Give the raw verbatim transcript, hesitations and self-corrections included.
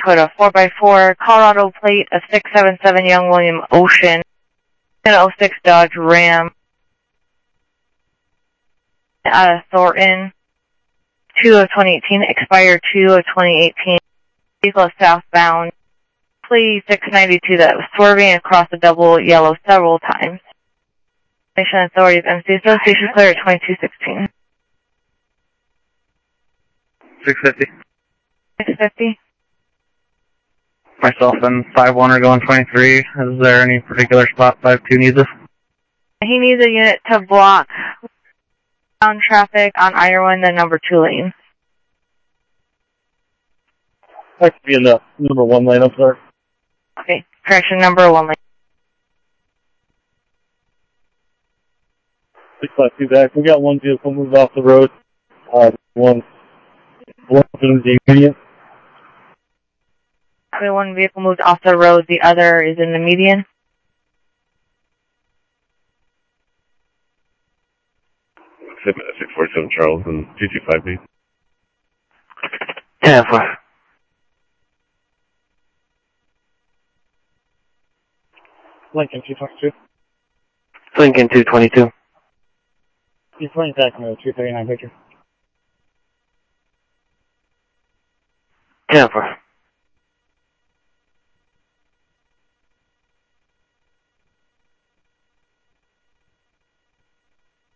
code of four by four, Colorado plate of six seven seven Young William Ocean, an oh six Dodge Ram, out of Thornton, two of twenty eighteen, expired two of twenty eighteen, vehicle southbound, plea six ninety-two that was swerving across the double yellow several times. Nation authorities, M C Association clear at twenty-two sixteen. six fifty. six fifty. Myself and five one are going twenty-three. Is there any particular spot five two needs us? He needs a unit to block down traffic on Iowa in the number two lane. I could be in the number one lane up there. Okay, correction, number one lane. six five two back. We got one vehicle moved off the road. Uh, one blocking the median. Okay, one vehicle moved off the road, the other is in the median. six forty-seven Charles and two two five B. ten four. Lincoln two twenty-two. Lincoln two twenty-two. He's running back from the two thirty-nine picture. ten four.